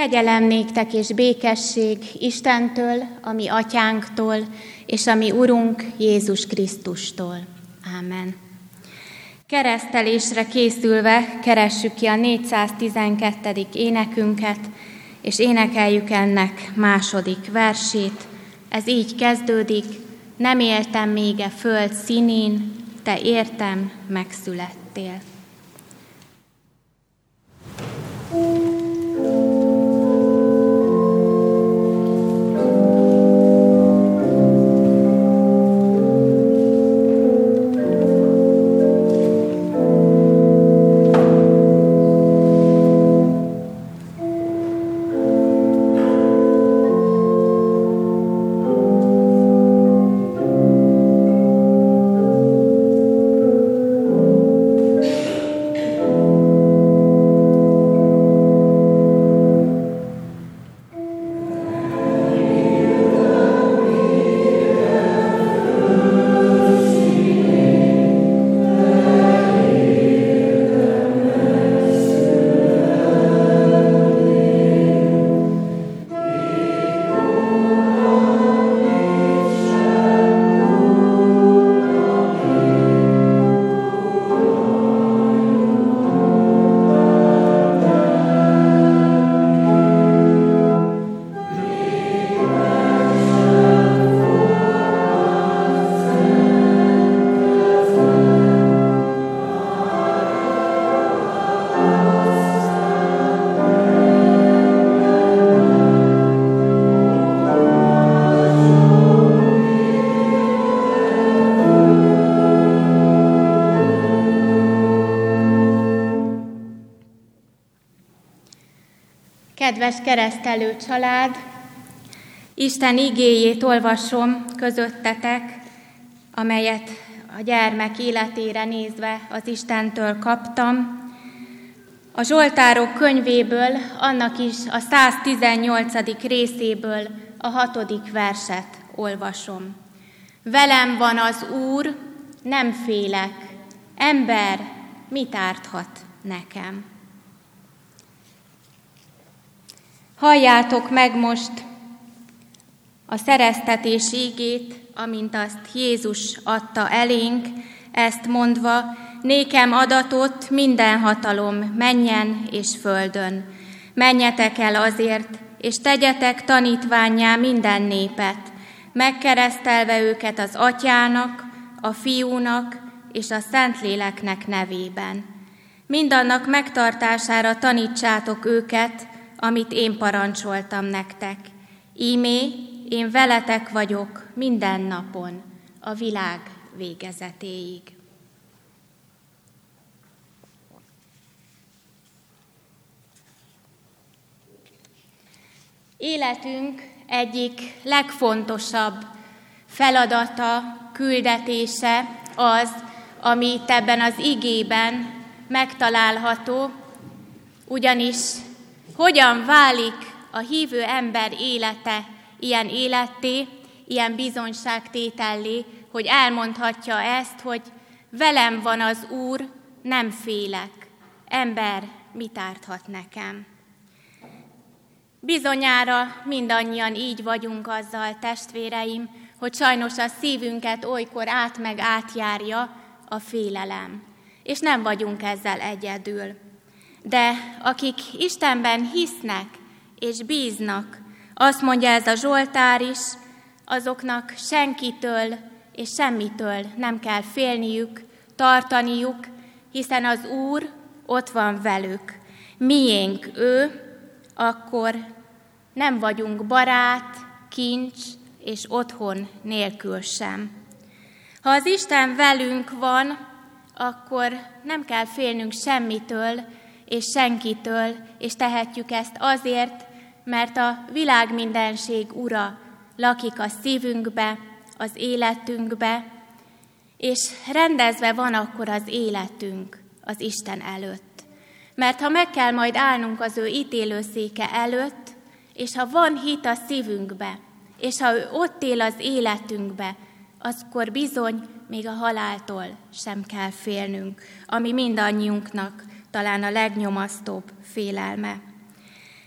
Kegyelem néktek és békesség Istentől, a mi atyánktól, és a mi Urunk Jézus Krisztustól. Ámen. Keresztelésre készülve keressük ki a 412. énekünket, és énekeljük ennek második versét. Ez így kezdődik: nem éltem még e föld színén, te értem megszülettél. Kedves keresztelő család, Isten igéjét olvasom közöttetek, amelyet a gyermek életére nézve az Istentől kaptam. A Zsoltárok könyvéből, annak is a 118. részéből a 6. verset olvasom. Velem van az Úr, nem félek, ember mit árthat nekem? Halljátok meg most a szereztetés ígét, amint azt Jézus adta elénk, ezt mondva: nékem adatott minden hatalom mennyen és földön. Menjetek el azért, és tegyetek tanítvánnyá minden népet, megkeresztelve őket az Atyának, a Fiúnak és a Szentléleknek nevében. Mindannak megtartására tanítsátok őket, amit én parancsoltam nektek. Ímé, én veletek vagyok minden napon, a világ végezetéig. Életünk egyik legfontosabb feladata, küldetése az, ami itt ebben az igében megtalálható, ugyanis hogyan válik a hívő ember élete ilyen életté, ilyen bizonyságtétellé, hogy elmondhatja ezt, hogy velem van az Úr, nem félek, ember mit árthat nekem. Bizonyára mindannyian így vagyunk azzal, testvéreim, hogy sajnos a szívünket olykor átjárja a félelem, és nem vagyunk ezzel egyedül. De akik Istenben hisznek és bíznak, azt mondja ez a Zsoltár is, azoknak senkitől és semmitől nem kell félniük, tartaniuk, hiszen az Úr ott van velük. Miénk ő, akkor nem vagyunk barát, kincs és otthon nélkül sem. Ha az Isten velünk van, akkor nem kell félnünk semmitől és senkitől, és tehetjük ezt azért, mert a világ mindenség ura lakik a szívünkbe, az életünkbe, és rendezve van akkor az életünk az Isten előtt. Mert ha meg kell majd állnunk az ő ítélőszéke előtt, és ha van hit a szívünkbe, és ha ő ott él az életünkbe, akkor bizony még a haláltól sem kell félnünk, ami mindannyiunknak talán a legnyomasztóbb félelme.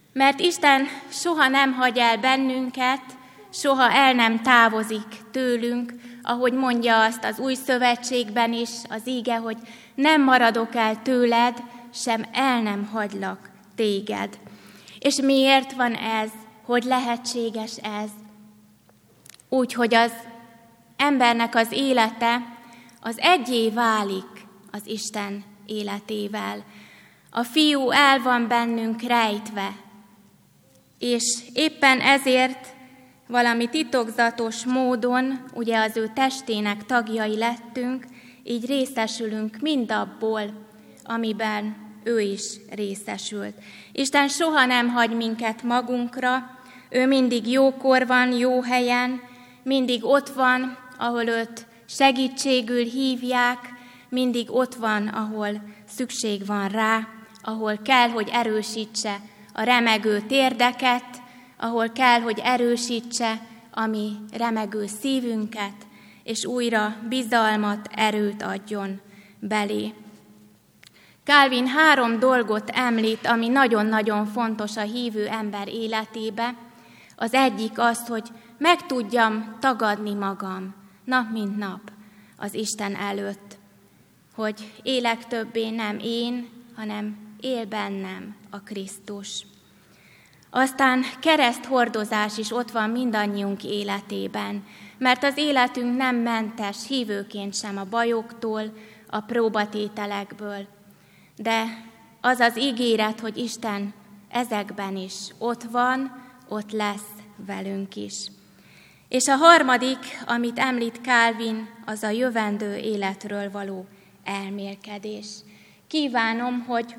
Mert Isten soha nem hagy el bennünket, soha el nem távozik tőlünk, ahogy mondja azt az Új Szövetségben is az íge, hogy nem maradok el tőled, sem el nem hagylak téged. És miért van ez? Hogy lehetséges ez? Úgy, hogy az embernek az élete az egyé válik az Isten életével. A Fiú el van bennünk rejtve, és éppen ezért valami titokzatos módon, ugye az ő testének tagjai lettünk, így részesülünk mindabból, amiben ő is részesült. Isten soha nem hagy minket magunkra, ő mindig jókor van, jó helyen, mindig ott van, ahol őt segítségül hívják, mindig ott van, ahol szükség van rá, ahol kell, hogy erősítse a remegő térdeket, ahol kell, hogy erősítse a mi remegő szívünket, és újra bizalmat, erőt adjon belé. Calvin 3 dolgot említ, ami nagyon-nagyon fontos a hívő ember életébe. Az egyik az, hogy meg tudjam tagadni magam nap mint nap az Isten előtt, hogy élek többé nem én, hanem él bennem a Krisztus. Aztán kereszthordozás is ott van mindannyiunk életében, mert az életünk nem mentes hívőként sem a bajoktól, a próbatételekből. De az az ígéret, hogy Isten ezekben is ott van, ott lesz velünk is. És a harmadik, amit említ Calvin, az a jövendő életről való elmélkedés. Kívánom, hogy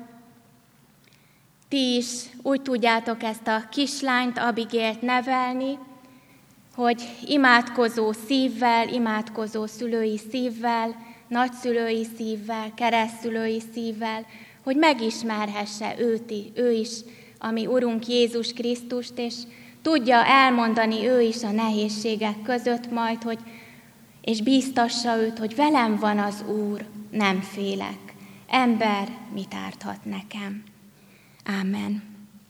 ti is úgy tudjátok ezt a kislányt, Abigailt nevelni, hogy imádkozó szívvel, imádkozó szülői szívvel, nagyszülői szívvel, keresztszülői szívvel, hogy megismerhesse ő is, a mi Urunk Jézus Krisztust, és tudja elmondani ő is a nehézségek között majd, és bíztassa őt, hogy velem van az Úr, nem félek. Ember mit árthat nekem? Ámen.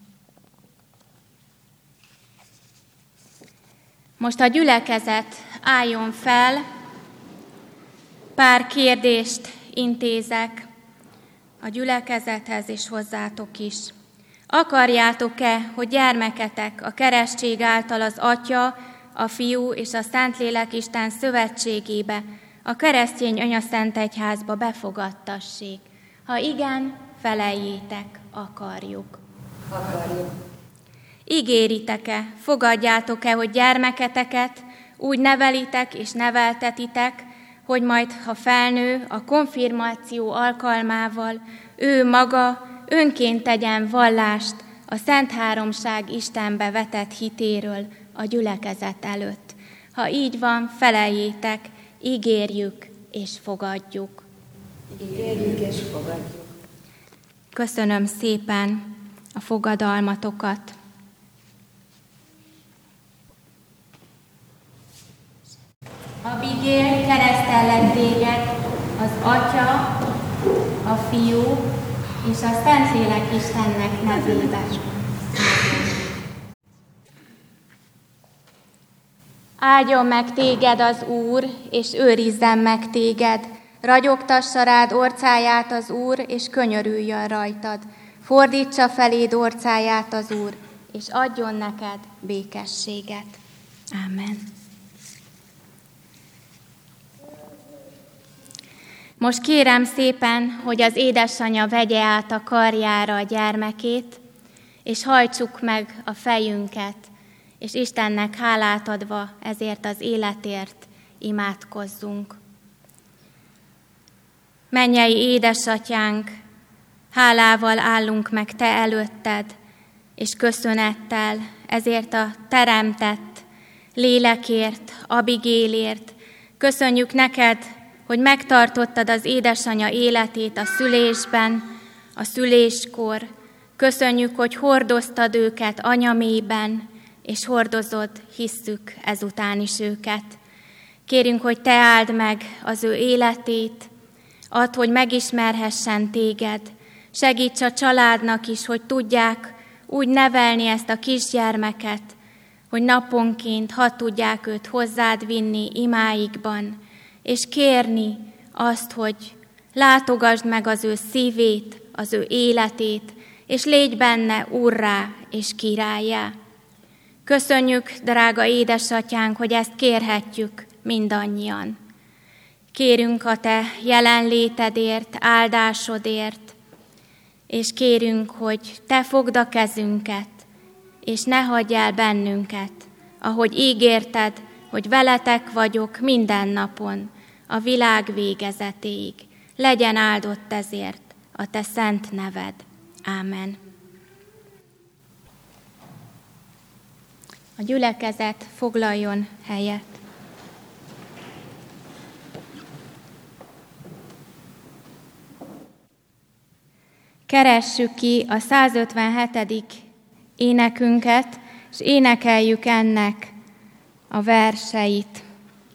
Most a gyülekezet álljon fel, pár kérdést intézek a gyülekezethez és hozzátok is. Akarjátok-e, hogy gyermeketek a keresztség által az Atya, a Fiú és a Szentlélek Isten szövetségébe, a keresztény anyaszentegyházba befogadtassék? Ha igen, feleljétek, akarjuk. Akarjuk. Ígéritek-e, fogadjátok-e, hogy gyermeketeket úgy nevelitek és neveltetitek, hogy majd, ha felnő, a konfirmáció alkalmával ő maga önként tegyen vallást a Szent Háromság Istenbe vetett hitéről a gyülekezet előtt. Ha így van, feleljétek, ígérjük és fogadjuk. Ígérjük és fogadjuk. Köszönöm szépen a fogadalmatokat. Abigail, keresztellek téged az Atya, a Fiú és a Szentlélek Istennek nevében. Áldjon meg téged az Úr, és őrizzen meg téged. Ragyogtassa rád orcáját az Úr, és könyörüljön rajtad. Fordítsa feléd orcáját az Úr, és adjon neked békességet. Ámen. Most kérem szépen, hogy az édesanyja vegye át a karjára a gyermekét, és hajtsuk meg a fejünket, és Istennek hálát adva ezért az életért imádkozzunk. Mennyei édesatyánk, hálával állunk meg te előtted, és köszönettel ezért a teremtett lélekért, Abigailért. Köszönjük neked, hogy megtartottad az édesanyja életét a szülésben, a szüléskor. Köszönjük, hogy hordoztad őket anyamében, és hordozod, hisszük ezután is őket. Kérünk, hogy te áld meg az ő életét, add, hogy megismerhessen téged. Segíts a családnak is, hogy tudják úgy nevelni ezt a kisgyermeket, hogy naponként hadd tudják őt hozzád vinni imáikban, és kérni azt, hogy látogasd meg az ő szívét, az ő életét, és légy benne úrrá és királlyá. Köszönjük, drága édesatyánk, hogy ezt kérhetjük mindannyian. Kérünk a te jelenlétedért, áldásodért, és kérünk, hogy te fogd a kezünket, és ne hagyj el bennünket, ahogy ígérted, hogy veletek vagyok minden napon, a világ végezetéig. Legyen áldott ezért a te szent neved. Ámen. A gyülekezet foglaljon helyet. Keressük ki a 157. énekünket, és énekeljük ennek a verseit.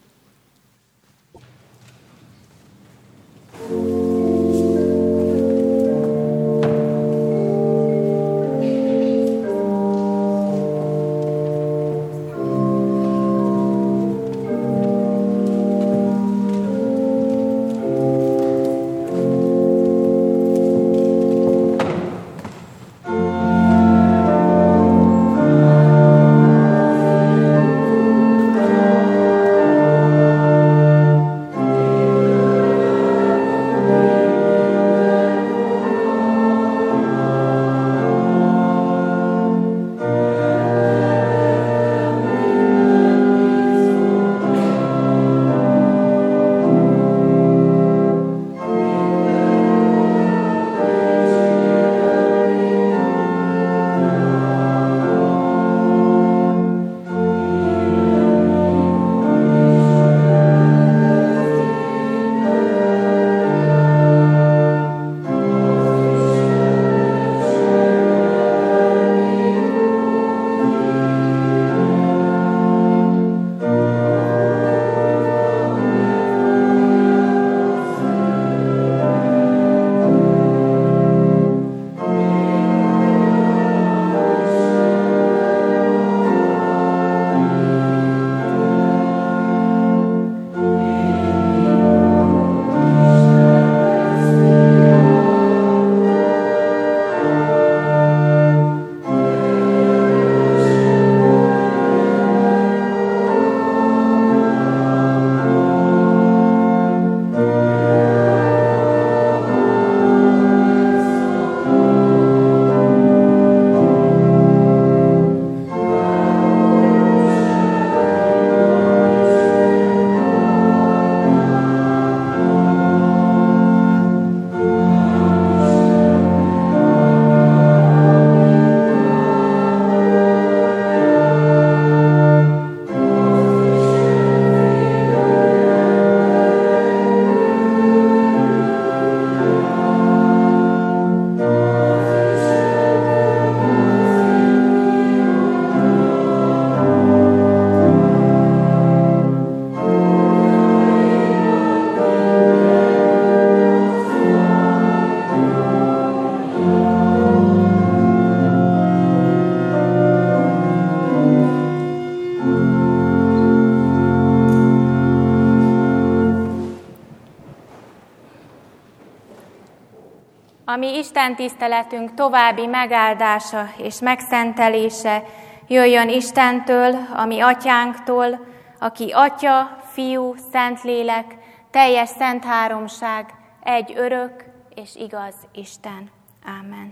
A mi Isten tiszteletünk további megáldása és megszentelése jöjjön Istentől, a mi atyánktól, aki Atya, Fiú, Szentlélek, teljes szent háromság, egy örök és igaz Isten. Ámen.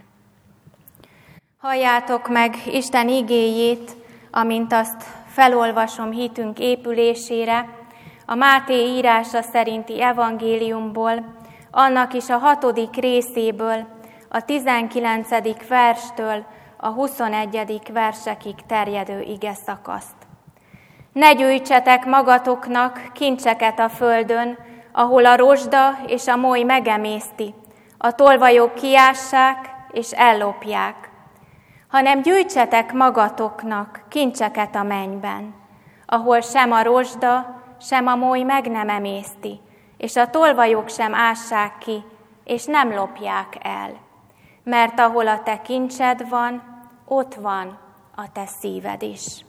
Halljátok meg Isten igéjét, amint azt felolvasom hitünk épülésére, a Máté írása szerinti evangéliumból, annak is a 6. részéből, a 19. verstől a 21. versekig terjedő igeszakaszt. Ne gyűjtsetek magatoknak kincseket a földön, ahol a rozsda és a moly megemészti, a tolvajok kiássák és ellopják, hanem gyűjtsetek magatoknak kincseket a mennyben, ahol sem a rozsda, sem a moly meg nem emészti, és a tolvajok sem ássák ki, és nem lopják el. Mert ahol a te kincsed van, ott van a te szíved is.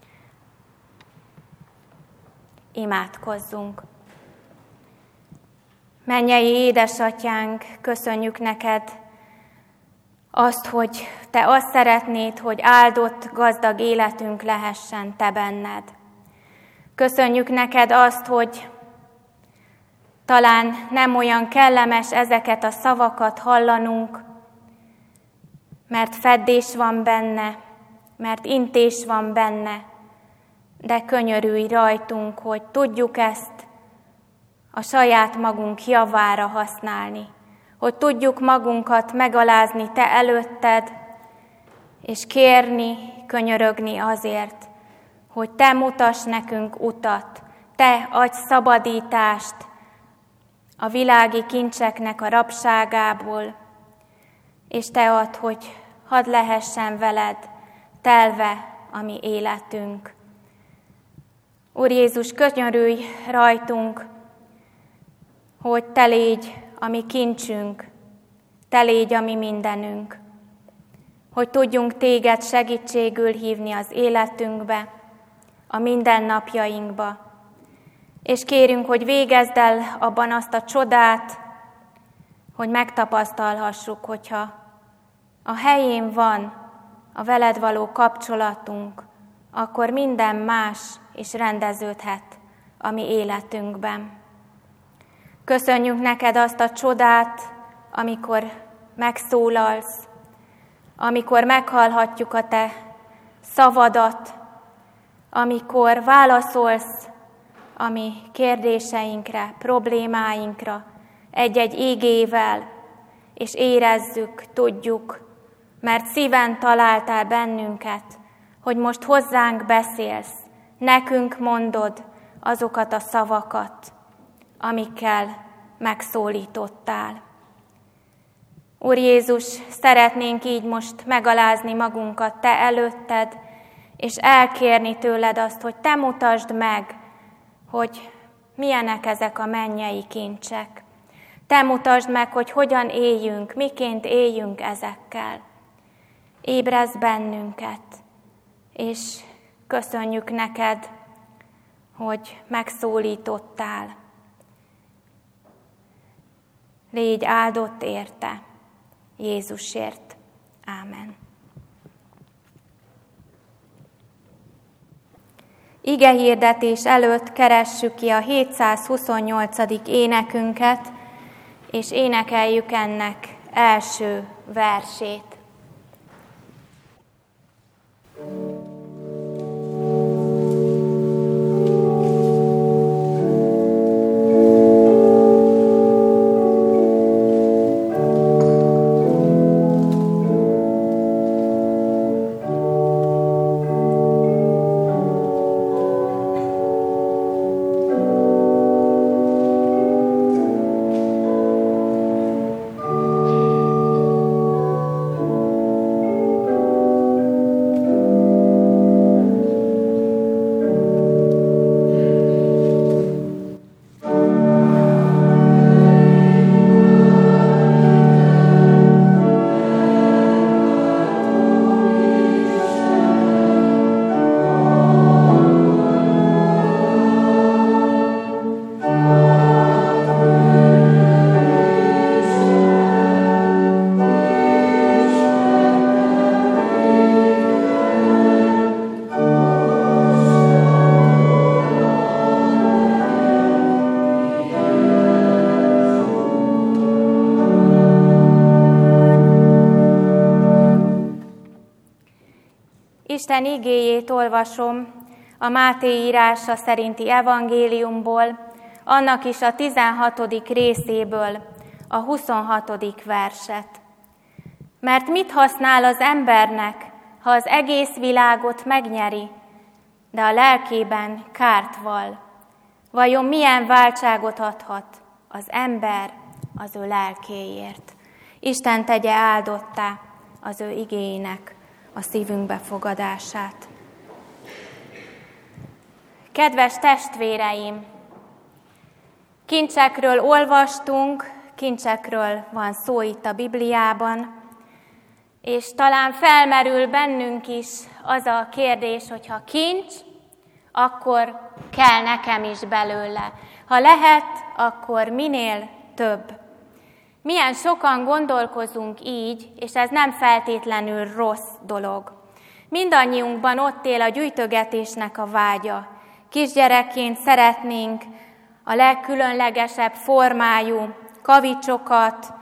Imádkozzunk. Mennyei édesatyánk, köszönjük neked azt, hogy te azt szeretnéd, hogy áldott, gazdag életünk lehessen te benned. Köszönjük neked azt, hogy talán nem olyan kellemes ezeket a szavakat hallanunk, mert feddés van benne, mert intés van benne, de könyörülj rajtunk, hogy tudjuk ezt a saját magunk javára használni, hogy tudjuk magunkat megalázni te előtted, és kérni, könyörögni azért, hogy te mutass nekünk utat, te adj szabadítást a világi kincseknek a rabságából, és te add, hogy hadd lehessen veled telve a mi életünk. Úr Jézus, könyörülj rajtunk, hogy te légy a mi kincsünk, te légy a mi mindenünk, hogy tudjunk téged segítségül hívni az életünkbe, a mindennapjainkba, és kérünk, hogy végezd el abban azt a csodát, hogy megtapasztalhassuk, hogyha a helyén van a veled való kapcsolatunk, akkor minden más is rendeződhet a mi életünkben. Köszönjük neked azt a csodát, amikor megszólalsz, amikor meghallhatjuk a te szavadat, amikor válaszolsz a mi kérdéseinkre, problémáinkra egy-egy ígével, és érezzük, tudjuk, mert szíven találtál bennünket, hogy most hozzánk beszélsz, nekünk mondod azokat a szavakat, amikkel megszólítottál. Úr Jézus, szeretnénk így most megalázni magunkat te előtted, és elkérni tőled azt, hogy te mutasd meg, hogy milyenek ezek a mennyei kincsek. Te mutasd meg, hogy hogyan éljünk, miként éljünk ezekkel. Ébrezd bennünket, és köszönjük neked, hogy megszólítottál. Légy áldott érte, Jézusért. Ámen. Igehirdetés előtt keressük ki a 728. énekünket, és énekeljük ennek első versét. Isten igéjét olvasom a Máté írása szerinti evangéliumból, annak is a 16. részéből, a 26. verset. Mert mit használ az embernek, ha az egész világot megnyeri, de a lelkében kárt vall? Vajon milyen váltságot adhat az ember az ő lelkéért? Isten tegye áldottá az ő igéinek a szívünk befogadását. Kedves testvéreim, kincsekről olvastunk, kincsekről van szó itt a Bibliában, És talán felmerül bennünk is az a kérdés, hogy ha kincs, akkor kell nekem is belőle. Ha lehet, akkor minél több. Milyen sokan gondolkozunk így, és ez nem feltétlenül rossz dolog. Mindannyiunkban ott él a gyűjtögetésnek a vágya. Kisgyerekként szeretnénk a legkülönlegesebb formájú kavicsokat,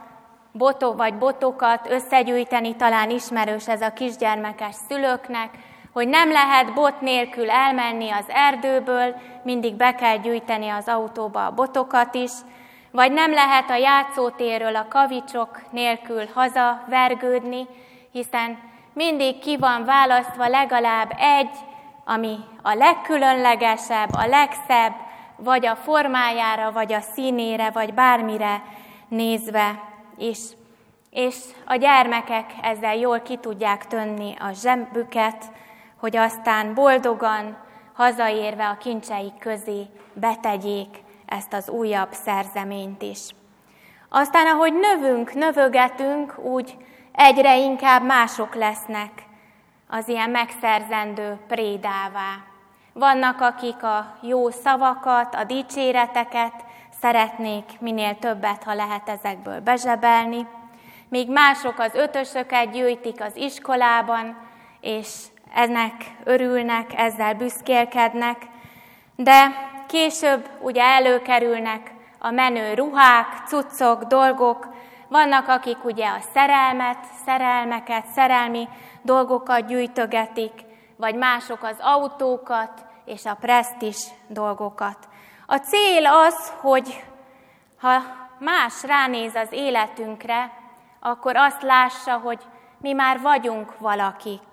botokat összegyűjteni, talán ismerős ez a kisgyermekes szülőknek, hogy nem lehet bot nélkül elmenni az erdőből, mindig be kell gyűjteni az autóba a botokat is, vagy nem lehet a játszótérről a kavicsok nélkül hazavergődni, hiszen mindig ki van választva legalább egy, ami a legkülönlegesebb, a legszebb, vagy a formájára, vagy a színére, vagy bármire nézve is. És a gyermekek ezzel jól ki tudják tönni a zsebüket, hogy aztán boldogan hazaérve a kincseik közé betegyék ezt az újabb szerzeményt is. Aztán, ahogy növögetünk, úgy egyre inkább mások lesznek az ilyen megszerzendő prédává. Vannak, akik a jó szavakat, a dicséreteket szeretnék minél többet, ha lehet ezekből bezsebelni, míg mások az ötösöket gyűjtik az iskolában, és ennek örülnek, ezzel büszkélkednek, de később ugye előkerülnek a menő ruhák, cuccok, dolgok, vannak, akik ugye a szerelmeket, szerelmi dolgokat gyűjtögetik, vagy mások az autókat és a presztízs dolgokat. A cél az, hogy ha más ránéz az életünkre, akkor azt lássa, hogy mi már vagyunk valakik.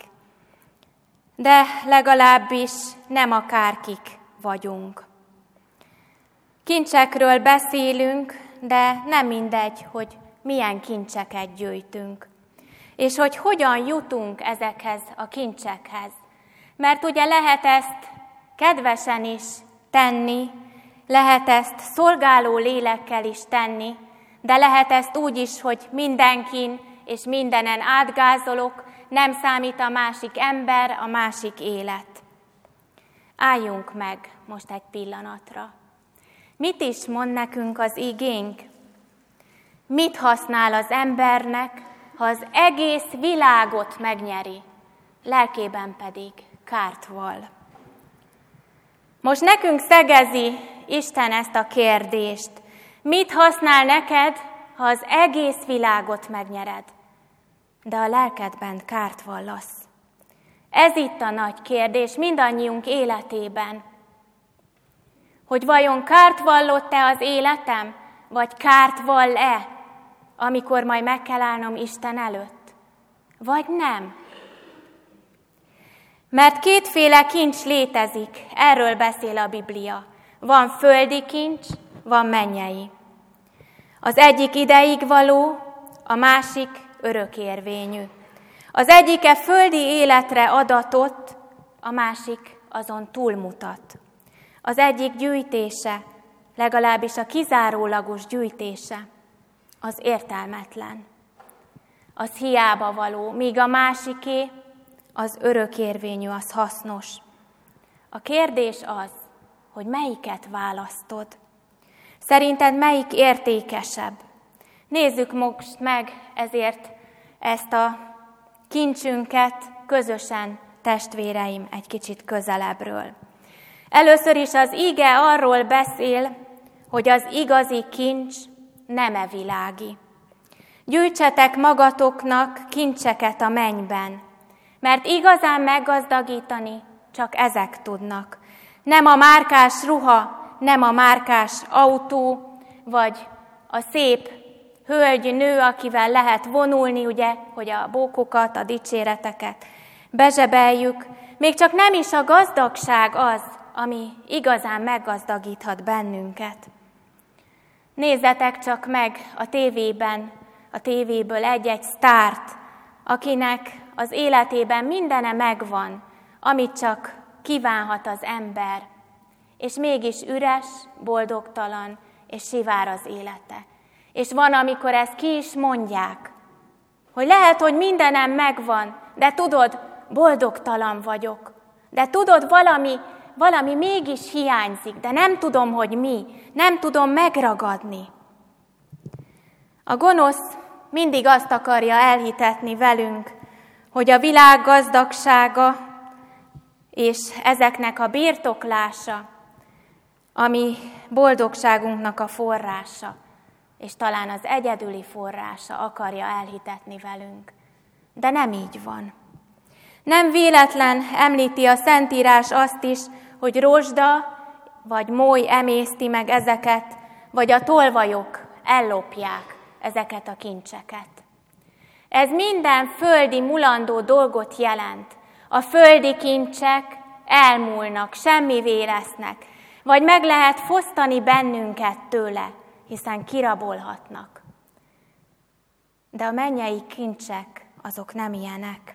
De legalábbis nem akárkik vagyunk. Kincsekről beszélünk, de nem mindegy, hogy milyen kincseket gyűjtünk. És hogy hogyan jutunk ezekhez a kincsekhez. Mert ugye lehet ezt kedvesen is tenni, lehet ezt szolgáló lélekkel is tenni, de lehet ezt úgy is, hogy mindenkin és mindenen átgázolok, nem számít a másik ember, a másik élet. Álljunk meg most egy pillanatra. Mit is mond nekünk az igénk? Mit használ az embernek, ha az egész világot megnyeri, lelkében pedig kárt vall? Most nekünk szegezi Isten ezt a kérdést. Mit használ neked, ha az egész világot megnyered, de a lelkedben kárt vallasz? Ez itt a nagy kérdés mindannyiunk életében. Hogy vajon kárt vallott-e az életem, vagy kárt vall-e, amikor majd meg kell állnom Isten előtt? Vagy nem? Mert kétféle kincs létezik, erről beszél a Biblia. Van földi kincs, van mennyei. Az egyik ideig való, a másik örökérvényű. Az egyike földi életre adatott, a másik azon túlmutat. Az egyik gyűjtése, legalábbis a kizárólagos gyűjtése, az értelmetlen. Az hiába való, míg a másiké, az örökérvényű, az hasznos. A kérdés az, hogy melyiket választod. Szerinted melyik értékesebb? Nézzük most meg ezért ezt a kincsünket közösen, testvéreim, egy kicsit közelebbről. Először is az ige arról beszél, hogy az igazi kincs nem e világi. Gyűjtsetek magatoknak kincseket a mennyben, mert igazán meggazdagítani csak ezek tudnak. Nem a márkás ruha, nem a márkás autó, vagy a szép hölgy, nő, akivel lehet vonulni, ugye, hogy a bókokat, a dicséreteket bezsebeljük. Még csak nem is a gazdagság az, ami igazán meggazdagíthat bennünket. Nézzetek csak meg a tévéből egy-egy sztárt, akinek az életében mindene megvan, amit csak kívánhat az ember, és mégis üres, boldogtalan és sivár az élete. És van, amikor ezt ki is mondják, Hogy lehet, hogy mindenem megvan, de tudod, boldogtalan vagyok. De tudod, valami mégis hiányzik, de nem tudom, hogy mi. Nem tudom megragadni. A gonosz mindig azt akarja elhitetni velünk, hogy a világ gazdagsága és ezeknek a birtoklása, ami boldogságunknak a forrása, és talán az egyedüli forrása akarja elhitetni velünk. De nem így van. Nem véletlen említi a Szentírás azt is, hogy rozsda vagy moly emészti meg ezeket, vagy a tolvajok ellopják ezeket a kincseket. Ez minden földi mulandó dolgot jelent. A földi kincsek elmúlnak, semmivé lesznek, vagy meg lehet fosztani bennünket tőle, hiszen kirabolhatnak. De a mennyei kincsek, azok nem ilyenek.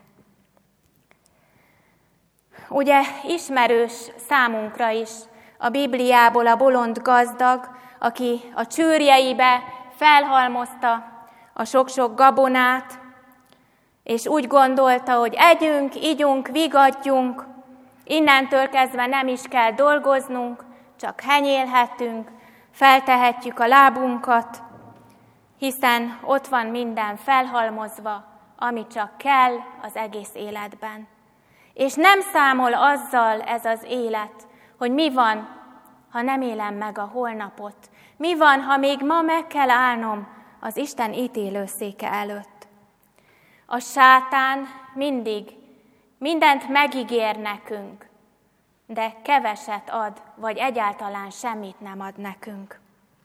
Ugye ismerős számunkra is a Bibliából a bolond gazdag, aki a csőrjeibe felhalmozta a sok-sok gabonát, és úgy gondolta, hogy együnk, igyunk, vigadjunk, innentől kezdve nem is kell dolgoznunk, csak henyélhetünk, feltehetjük a lábunkat, hiszen ott van minden felhalmozva, ami csak kell az egész életben. És nem számol azzal ez az élet, hogy mi van, ha nem élem meg a holnapot. Mi van, ha még ma meg kell állnom az Isten ítélőszéke előtt. A sátán mindig mindent megígér nekünk, de keveset ad, vagy egyáltalán semmit nem ad nekünk.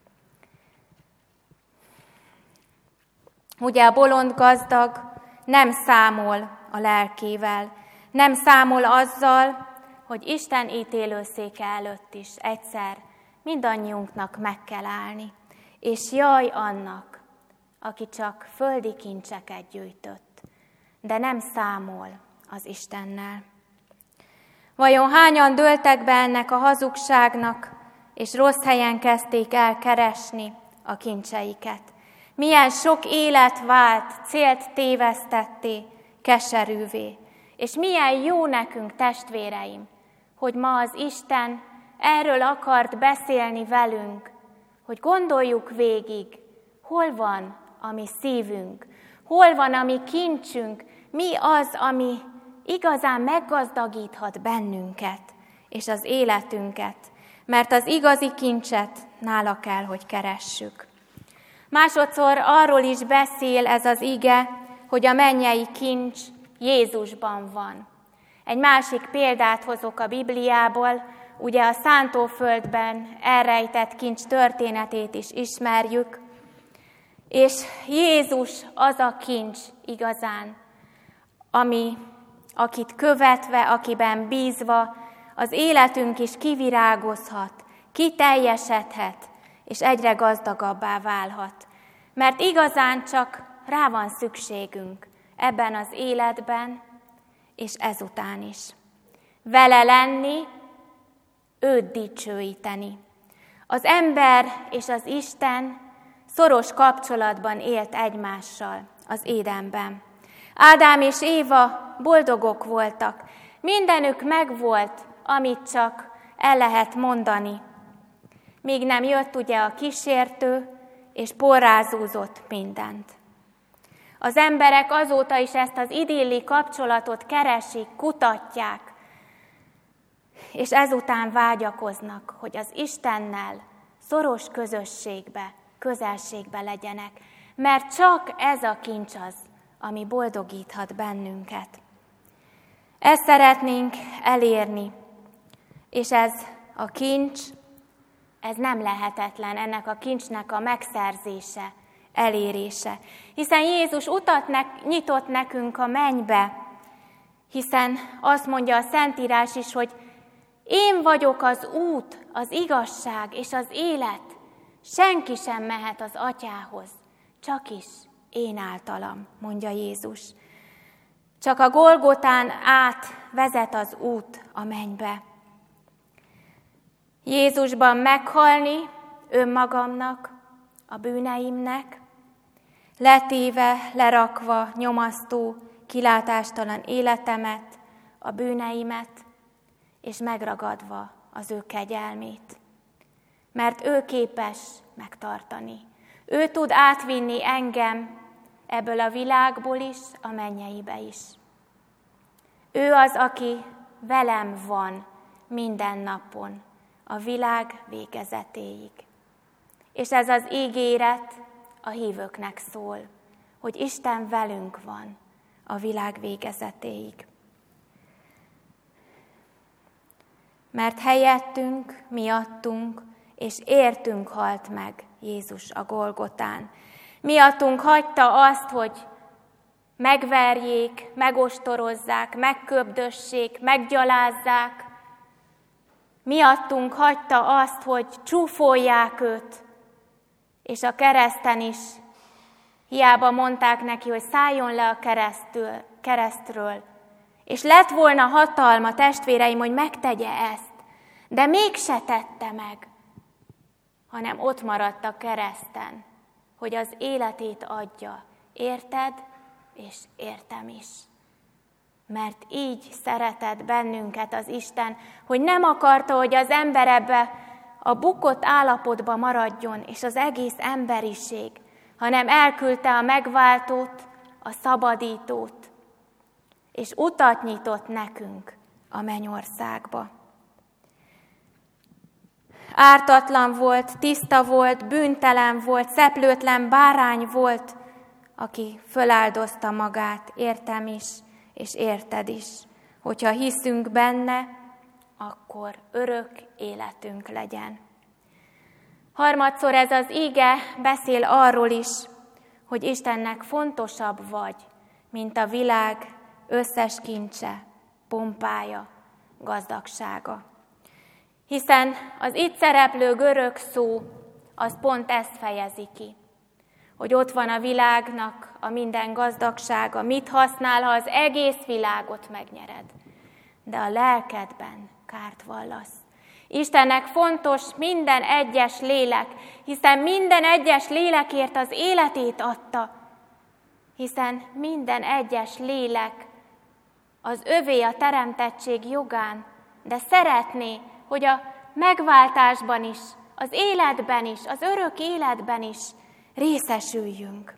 Ugye a bolond gazdag nem számol a lelkével, nem számol azzal, hogy Isten ítélőszéke előtt is egyszer mindannyiunknak meg kell állni. És jaj annak, aki csak földi kincseket gyűjtött, de nem számol az Istennel. Vajon hányan dőltek be ennek a hazugságnak, és rossz helyen kezdték el keresni a kincseiket? Milyen sok élet vált, célt tévesztetté, keserűvé. És milyen jó nekünk, testvéreim, hogy ma az Isten erről akart beszélni velünk, hogy gondoljuk végig, hol van a mi szívünk, hol van a mi kincsünk, mi az, ami igazán meggazdagíthat bennünket és az életünket, mert az igazi kincset nála kell, hogy keressük. Másodszor arról is beszél ez az ige, hogy a mennyei kincs Jézusban van. Egy másik példát hozok a Bibliából, ugye a szántóföldben elrejtett kincs történetét is ismerjük, és Jézus az a kincs igazán, akit követve, akiben bízva az életünk is kivirágozhat, kiteljesedhet, és egyre gazdagabbá válhat. Mert igazán csak rá van szükségünk ebben az életben, és ezután is. Vele lenni, őt dicsőíteni. Az ember és az Isten szoros kapcsolatban élt egymással az Édenben. Ádám és Éva boldogok voltak. Mindenük megvolt, amit csak el lehet mondani. Míg nem jött ugye a kísértő, és porrázúzott mindent. Az emberek azóta is ezt az idilli kapcsolatot keresik, kutatják, és ezután vágyakoznak, hogy az Istennel szoros közösségbe, közelségbe legyenek, mert csak ez a kincs az, ami boldogíthat bennünket. Ezt szeretnénk elérni, és ez a kincs, ez nem lehetetlen, ennek a kincsnek a megszerzése, elérése. Hiszen Jézus utat nyitott nekünk a mennybe, hiszen azt mondja a Szentírás is, hogy én vagyok az út, az igazság és az élet. Senki sem mehet az Atyához, csak is én általam, mondja Jézus. Csak a Golgotán át vezet az út a mennybe. Jézusban meghalni önmagamnak, a bűneimnek, letéve, lerakva, nyomasztó, kilátástalan életemet, a bűneimet, és megragadva az ő kegyelmét. Mert ő képes megtartani. Ő tud átvinni engem ebből a világból is, a mennyeibe is. Ő az, aki velem van minden napon, a világ végezetéig. És ez az ígéret a hívőknek szól, hogy Isten velünk van a világ végezetéig. Mert helyettünk, miattunk és értünk halt meg Jézus a Golgotán. Miattunk hagyta azt, hogy megverjék, megostorozzák, megköbdössék, meggyalázzák. Miattunk hagyta azt, hogy csúfolják őt, és a kereszten is hiába mondták neki, hogy szálljon le a keresztről. És lett volna hatalma, testvéreim, hogy megtegye ezt, de mégse tette meg, hanem ott maradt a kereszten, hogy az életét adja. Érted? És értem is. Mert így szeretett bennünket az Isten, hogy nem akarta, hogy az ember ebbe a bukott állapotba maradjon, és az egész emberiség, hanem elküldte a megváltót, a szabadítót, és utat nyitott nekünk a mennyországba. Ártatlan volt, tiszta volt, bűntelen volt, szeplőtlen bárány volt, aki föláldozta magát, értem is, és érted is. Hogyha hiszünk benne, akkor örök életünk legyen. Harmadszor ez az ige beszél arról is, hogy Istennek fontosabb vagy, mint a világ összes kincse, pompája, gazdagsága. Hiszen az itt szereplő görög szó, az pont ezt fejezi ki, hogy ott van a világnak a minden gazdagsága, mit használ, ha az egész világot megnyered, de a lelkedben kárt vallasz. Istennek fontos minden egyes lélek, hiszen minden egyes lélekért az életét adta, hiszen minden egyes lélek az övé a teremtettség jogán, de szeretné, hogy a megváltásban is, az életben is, az örök életben is részesüljünk.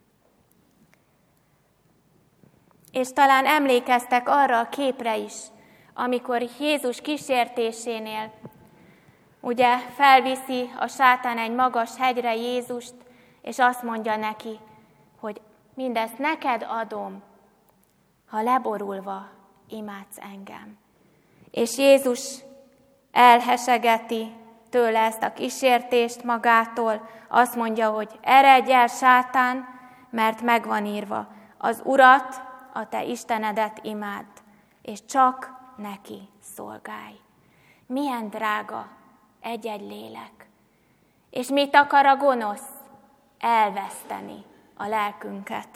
És talán emlékeztek arra a képre is, amikor Jézus kísértésénél ugye felviszi a sátán egy magas hegyre Jézust, és azt mondja neki, hogy mindezt neked adom, ha leborulva imádsz engem. És Jézus elhesegeti tőle ezt a kísértést magától, azt mondja, hogy eredj el, sátán, mert megvan írva, az Urat, a te Istenedet imádd, és csak neki szolgálj. Milyen drága egy-egy lélek. És mit akar a gonosz? Elveszteni a lelkünket.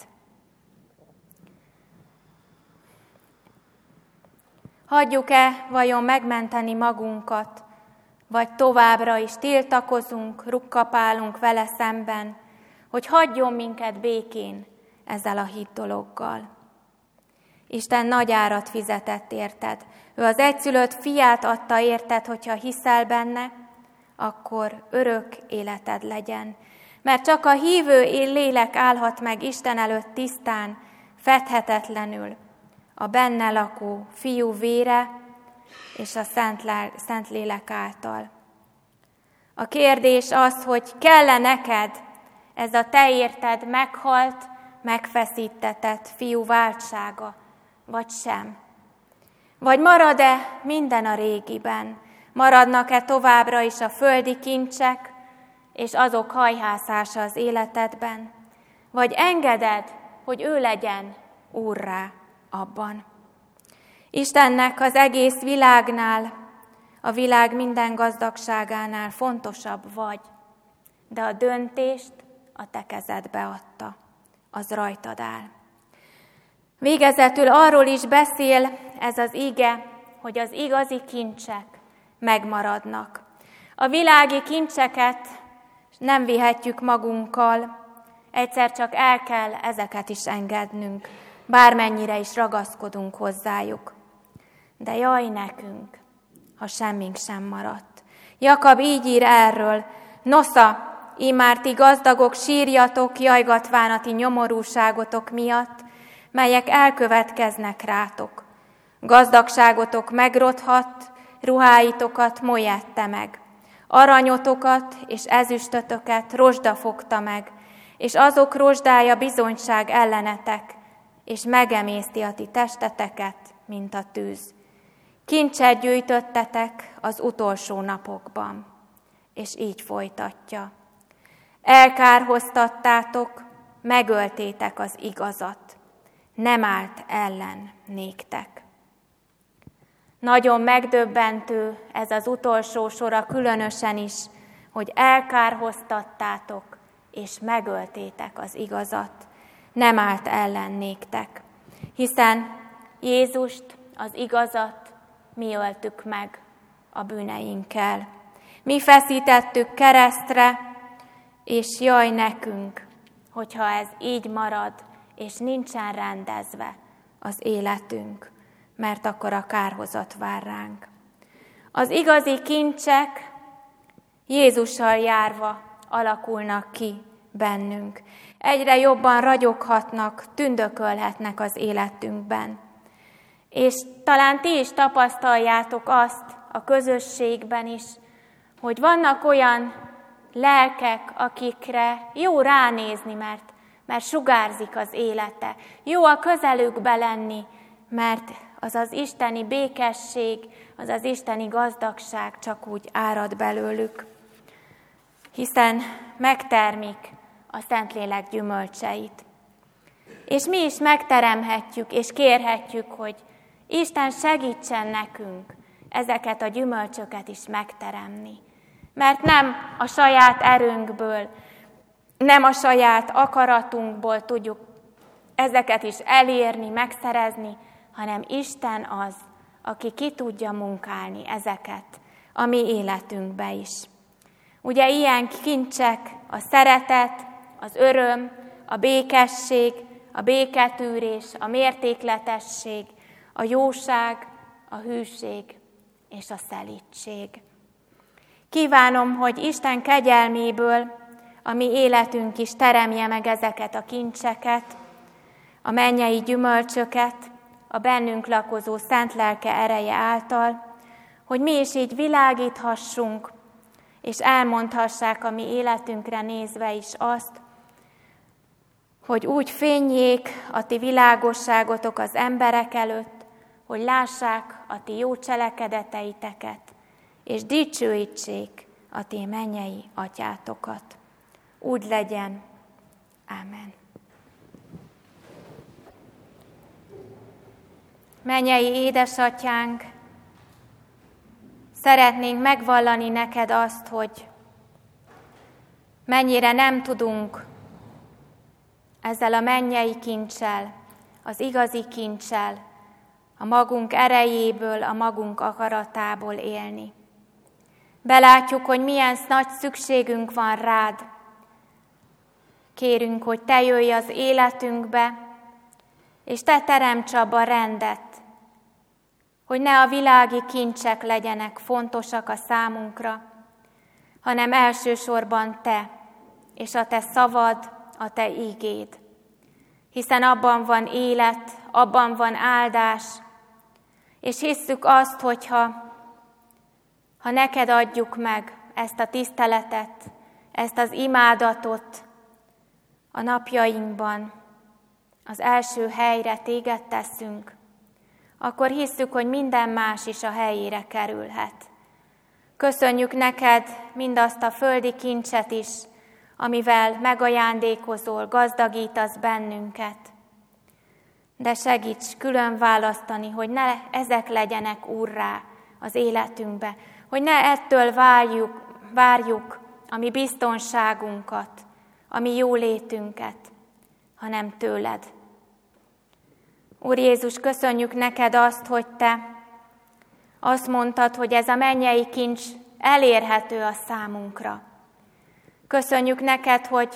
Hagyjuk-e vajon megmenteni magunkat, vagy továbbra is tiltakozunk, rukkapálunk vele szemben, hogy hagyjon minket békén ezzel a hit dologgal. Isten nagy árat fizetett érted. Ő az egyszülött fiát adta érted, hogyha hiszel benne, akkor örök életed legyen. Mert csak a hívő lélek állhat meg Isten előtt tisztán, fedhetetlenül, a benne lakó fiú vére és a Szent Lélek által. A kérdés az, hogy kell-e neked ez a te érted meghalt, megfeszítetett fiú váltsága, vagy sem? Vagy marad-e minden a régiben? Maradnak-e továbbra is a földi kincsek, és azok hajhászása az életedben? Vagy engeded, hogy ő legyen úrrá abban? Istennek az egész világnál, a világ minden gazdagságánál fontosabb vagy, de a döntést a te kezedbe adta, az rajtad áll. Végezetül arról is beszél ez az ige, hogy az igazi kincsek megmaradnak. A világi kincseket nem vihetjük magunkkal, egyszer csak el kell ezeket is engednünk, bármennyire is ragaszkodunk hozzájuk. De jaj nekünk, ha semmink sem maradt. Jakab így ír erről: Nosza, immár ti gazdagok sírjatok, jajgatván a ti nyomorúságotok miatt, melyek elkövetkeznek rátok. Gazdagságotok megrothadt, ruháitokat moly ette meg. Aranyotokat és ezüstötöket rozsda fogta meg, és azok rozsdája bizonyság ellenetek, és megemészti a ti testeteket, mint a tűz. Kincset gyűjtöttetek az utolsó napokban. És így folytatja. Elkárhoztattátok, megöltétek az igazat. Nem állt ellen néktek. Nagyon megdöbbentő ez az utolsó sora különösen is, hogy elkárhoztattátok, és megöltétek az igazat. Nem állt ellen néktek. Hiszen Jézust, az igazat mi öltük meg a bűneinkkel. Mi feszítettük keresztre, és jaj nekünk, hogyha ez így marad, és nincsen rendezve az életünk, mert akkor a kárhozat vár ránk. Az igazi kincsek Jézussal járva alakulnak ki bennünk. Egyre jobban ragyoghatnak, tündökölhetnek az életünkben. És talán ti is tapasztaljátok azt a közösségben is, hogy vannak olyan lelkek, akikre jó ránézni, mert sugárzik az élete. Jó a közelükbe lenni, mert az az isteni békesség, az az isteni gazdagság csak úgy árad belőlük. Hiszen megtermik a Szentlélek gyümölcseit. És mi is megteremhetjük, és kérhetjük, hogy Isten segítsen nekünk ezeket a gyümölcsöket is megteremni. Mert nem a saját erőnkből, nem a saját akaratunkból tudjuk ezeket is elérni, megszerezni, hanem Isten az, aki ki tudja munkálni ezeket a mi életünkbe is. Ugye ilyen kincsek a szeretet, az öröm, a békesség, a béketűrés, a mértékletesség, a jóság, a hűség és a szelídség. Kívánom, hogy Isten kegyelméből a mi életünk is teremje meg ezeket a kincseket, a mennyei gyümölcsöket, a bennünk lakozó szent lelke ereje által, hogy mi is így világíthassunk, és elmondhassák a mi életünkre nézve is azt, hogy úgy fényjék a ti világosságotok az emberek előtt, hogy lássák a ti jó cselekedeteiteket, és dicsőítsék a ti mennyei atyátokat. Úgy legyen. Ámen. Mennyei édesatyánk, szeretnénk megvallani neked azt, hogy mennyire nem tudunk ezzel a mennyei kincsel, az igazi kincsel, a magunk erejéből, a magunk akaratából élni. Belátjuk, hogy milyen nagy szükségünk van rád. Kérünk, hogy te jöjj az életünkbe, és te teremts abba rendet, hogy ne a világi kincsek legyenek fontosak a számunkra, hanem elsősorban te, és a te szavad, a te ígéd. Hiszen abban van élet, abban van áldás, és hisszük azt, hogyha neked adjuk meg ezt a tiszteletet, ezt az imádatot a napjainkban, az első helyre téged teszünk, akkor hisszük, hogy minden más is a helyére kerülhet. Köszönjük neked mindazt a földi kincset is, amivel megajándékozol, gazdagítasz bennünket. De segíts külön választani, hogy ne ezek legyenek úrrá az életünkbe, hogy ne ettől várjuk a mi biztonságunkat, a mi jólétünket, hanem tőled. Úr Jézus, köszönjük neked azt, hogy te azt mondtad, hogy ez a mennyei kincs elérhető a számunkra. Köszönjük neked, hogy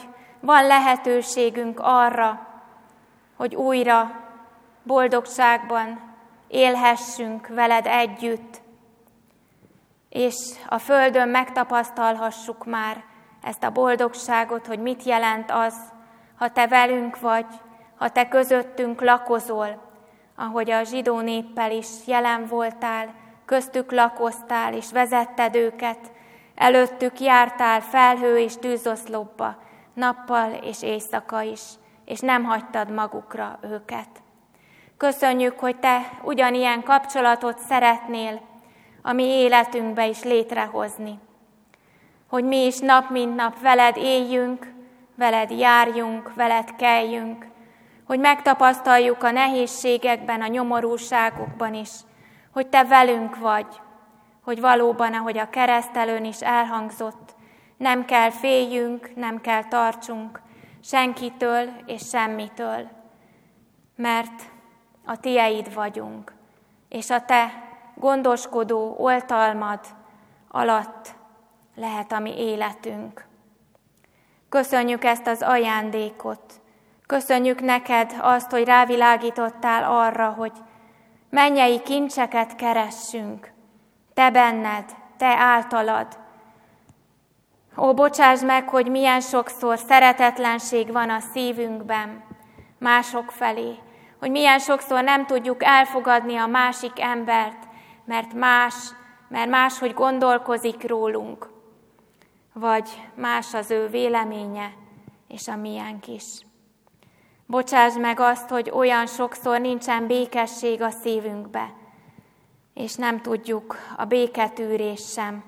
van lehetőségünk arra, hogy újra boldogságban élhessünk veled együtt, és a földön megtapasztalhassuk már ezt a boldogságot, hogy mit jelent az, ha te velünk vagy, ha te közöttünk lakozol, ahogy a zsidó néppel is jelen voltál, köztük lakoztál, és vezetted őket, előttük jártál felhő és tűzoszlopba, nappal és éjszaka is, és nem hagytad magukra őket. Köszönjük, hogy te ugyanilyen kapcsolatot szeretnél a mi életünkbe is létrehozni. Hogy mi is nap mint nap veled éljünk, veled járjunk, veled kelljünk, hogy megtapasztaljuk a nehézségekben, a nyomorúságokban is, hogy te velünk vagy, hogy valóban, ahogy a keresztelőn is elhangzott, nem kell féljünk, nem kell tartsunk senkitől és semmitől, mert a tieid vagyunk, és a te gondoskodó oltalmad alatt lehet a mi életünk. Köszönjük ezt az ajándékot, köszönjük neked azt, hogy rávilágítottál arra, hogy mennyei kincseket keressünk, te benned, te általad. Ó, bocsáss meg, hogy milyen sokszor szeretetlenség van a szívünkben mások felé, hogy milyen sokszor nem tudjuk elfogadni a másik embert, mert máshogy gondolkozik rólunk, vagy más az ő véleménye, és a miénk is. Bocsáss meg azt, hogy olyan sokszor nincsen békesség a szívünkbe, és nem tudjuk a béketűrést sem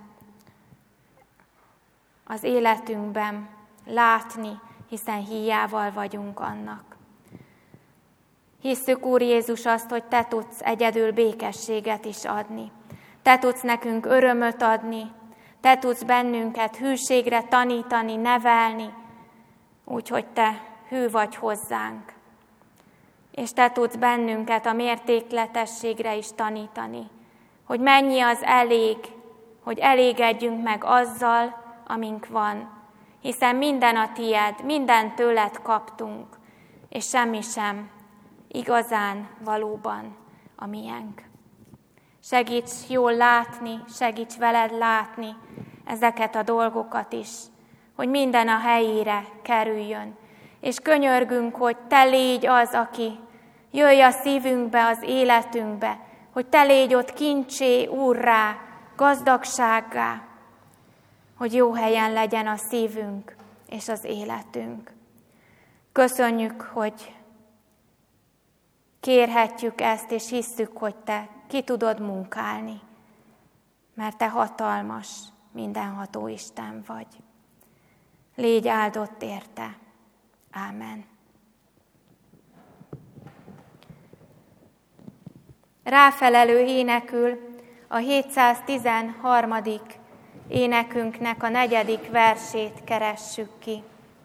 az életünkben látni, hiszen híjával vagyunk annak. Hisszük, Úr Jézus, azt, hogy te tudsz egyedül békességet is adni. Te tudsz nekünk örömöt adni, te tudsz bennünket hűségre tanítani, nevelni, úgyhogy te hű vagy hozzánk. És te tudsz bennünket a mértékletességre is tanítani, hogy mennyi az elég, hogy elégedjünk meg azzal, amink van, hiszen minden a tied, mindent tőled kaptunk, és semmi sem igazán valóban a miénk. Segíts jól látni, segíts veled látni ezeket a dolgokat is, hogy minden a helyére kerüljön, és könyörgünk, hogy te légy az, aki jöjj a szívünkbe, az életünkbe, hogy te légy ott kincsé, úrrá, gazdagsággá, hogy jó helyen legyen a szívünk és az életünk. Köszönjük, hogy kérhetjük ezt, és hisszük, hogy te ki tudod munkálni, mert te hatalmas, mindenható Isten vagy. Légy áldott érte. Ámen. Ráfelelő énekül a 713. énekünknek a 4. versét keressük ki.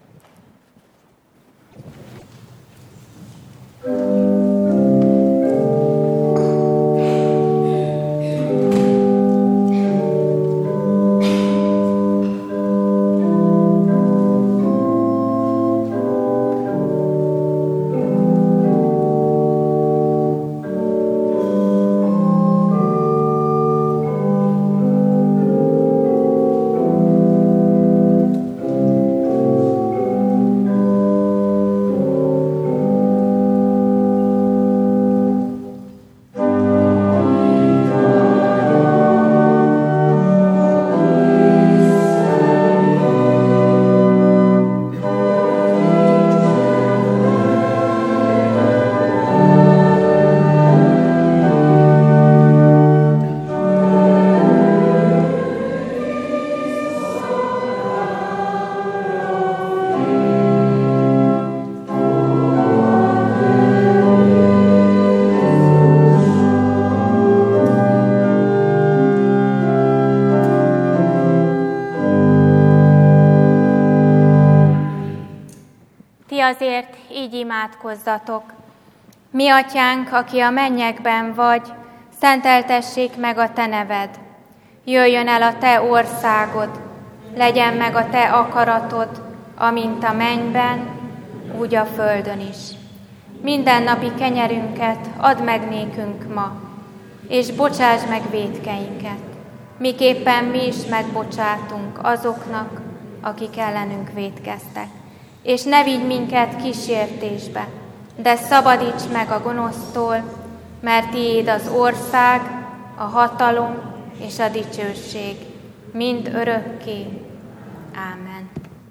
Azért így imádkozzatok. Mi atyánk, aki a mennyekben vagy, szenteltessék meg a te neved. Jöjjön el a te országod, legyen meg a te akaratod, amint a mennyben, úgy a földön is. Mindennapi kenyerünket add meg nékünk ma, és bocsáss meg vétkeinket, miképpen mi is megbocsátunk azoknak, akik ellenünk vétkeztek. És ne vigy minket kísértésbe, de szabadíts meg a gonosztól, mert tiéd az ország, a hatalom és a dicsőség, mind örökké. Ámen.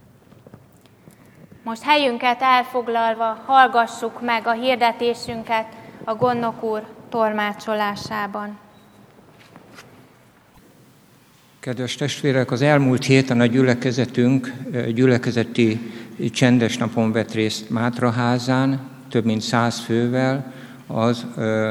Most helyünket elfoglalva hallgassuk meg a hirdetésünket a gondnok úr tolmácsolásában. Kedves testvérek, az elmúlt héten a gyülekezetünk gyülekezeti csendes napon vett részt Mátraházán, több mint 100 fővel. Az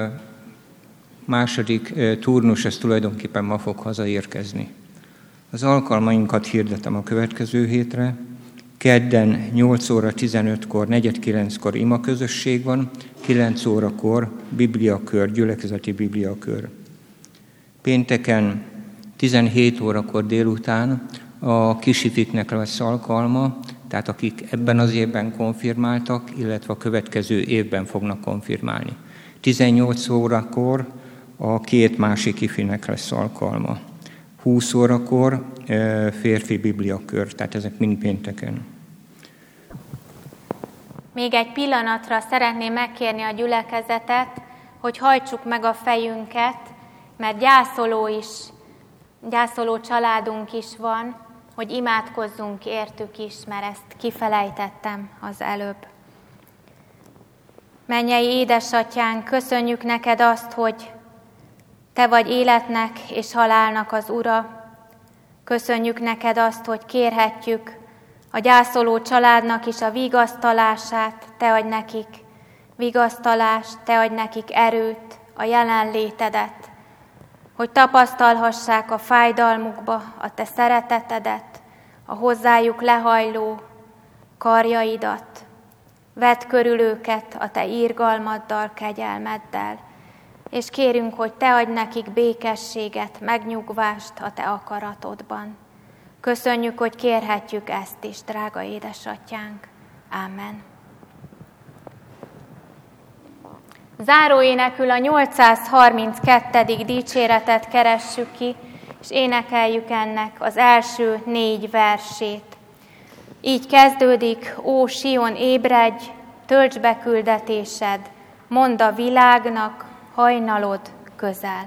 második turnus, ez tulajdonképpen ma fog hazaérkezni. Az alkalmainkat hirdetem a következő hétre. Kedden 8 óra 15-kor, 8:45-kor imaközösség van, 9 órakor bibliakör, gyülekezeti bibliakör. Pénteken 17 órakor délután a kisifiknek lesz alkalma, tehát akik ebben az évben konfirmáltak, illetve a következő évben fognak konfirmálni. 18 órakor a 2 másik ifinek lesz alkalma. 20 órakor férfi bibliakör, tehát ezek mind pénteken. Még egy pillanatra szeretném megkérni a gyülekezetet, hogy hajtsuk meg a fejünket, mert gyászoló családunk is van, hogy imádkozzunk értük is, mert ezt kifelejtettem az előbb. Mennyei édesatyánk, köszönjük neked azt, hogy te vagy életnek és halálnak az Ura. Köszönjük neked azt, hogy kérhetjük a gyászoló családnak is a vigasztalását, te adj nekik vigasztalást, te adj nekik erőt, a jelenlétedet, hogy tapasztalhassák a fájdalmukba a te szeretetedet, a hozzájuk lehajló karjaidat. Vedd körül őket a te irgalmaddal, kegyelmeddel, és kérünk, hogy te adj nekik békességet, megnyugvást a te akaratodban. Köszönjük, hogy kérhetjük ezt is, drága édesatyánk. Ámen. Záróénekül a 832. dicséretet keressük ki, és énekeljük ennek az első 4 versét. Így kezdődik: Ó Sion, ébredj, töltsd be küldetésed, mondd a világnak, hajnalod közel.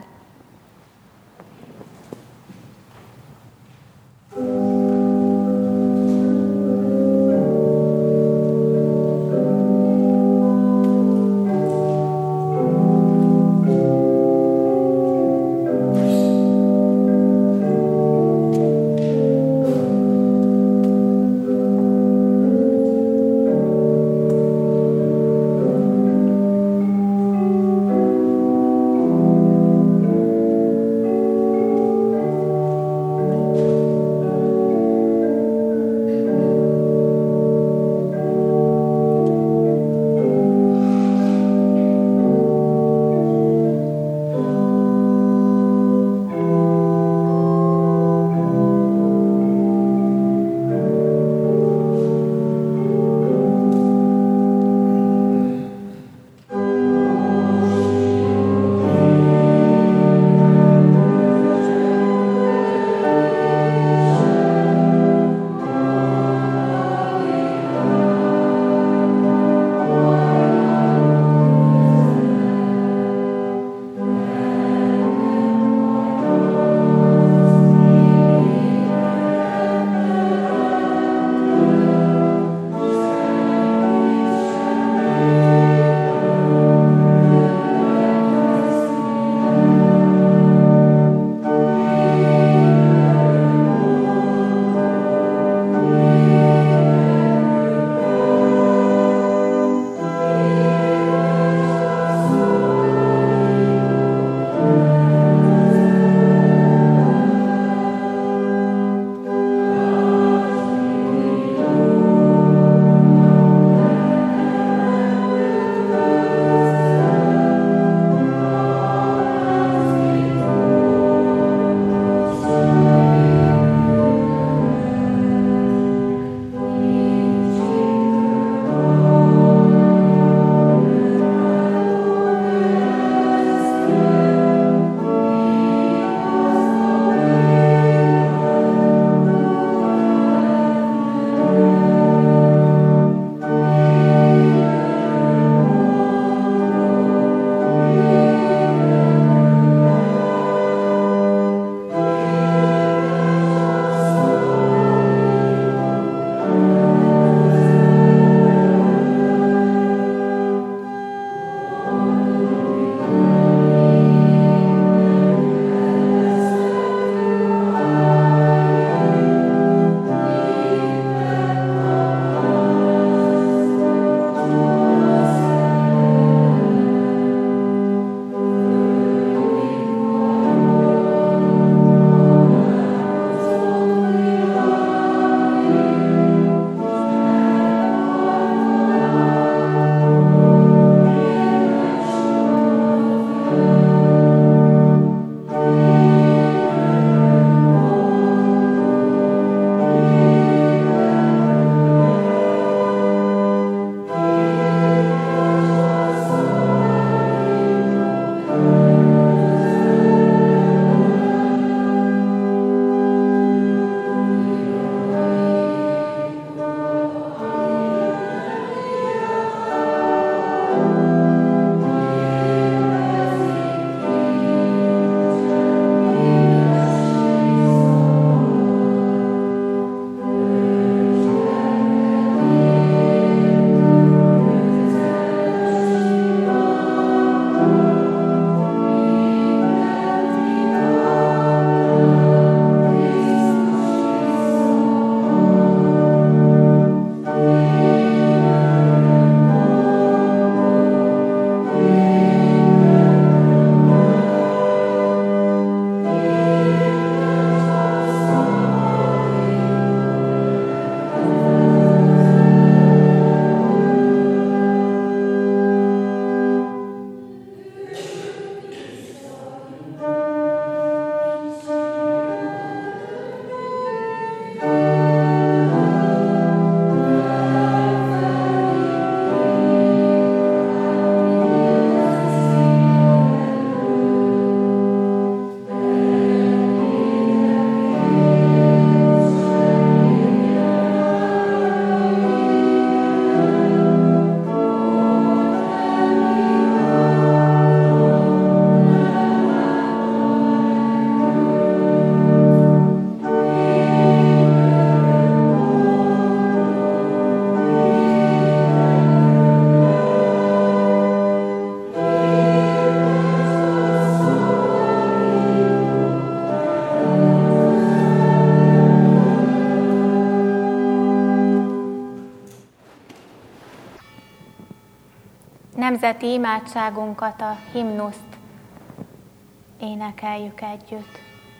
nemzeti imádságunkat, a himnuszt énekeljük együtt.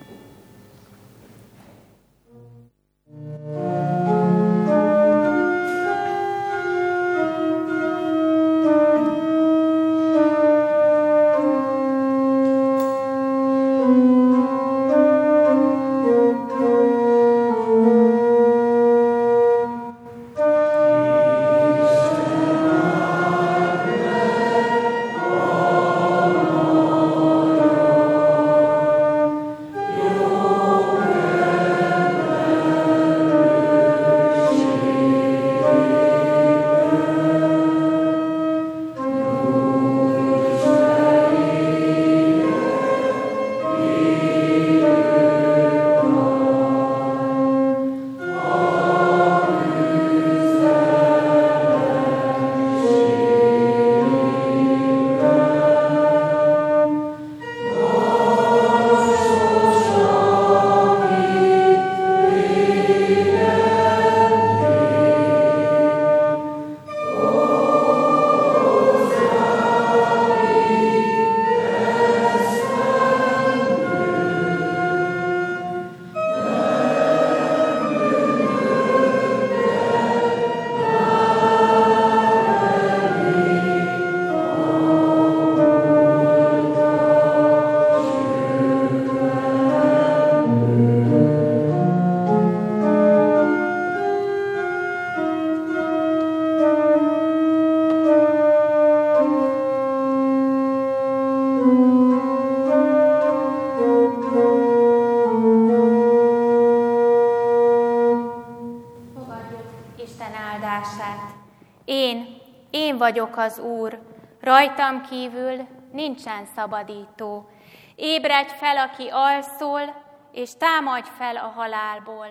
Én vagyok az Úr, rajtam kívül nincsen szabadító. Ébredj fel, aki alszol, és támadj fel a halálból,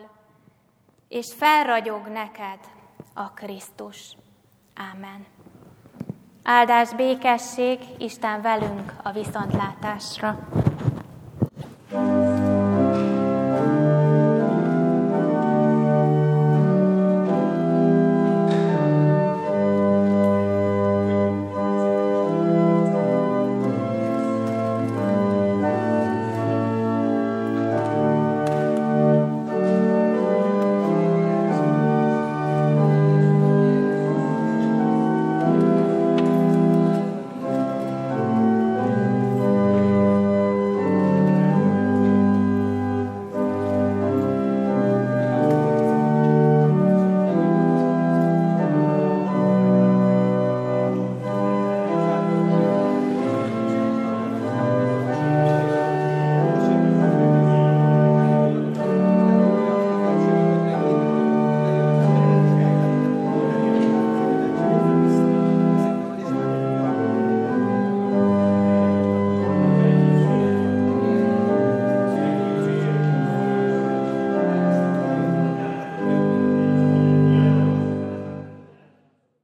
és felragyog neked a Krisztus. Ámen. Áldás, békesség, Isten velünk a viszontlátásra.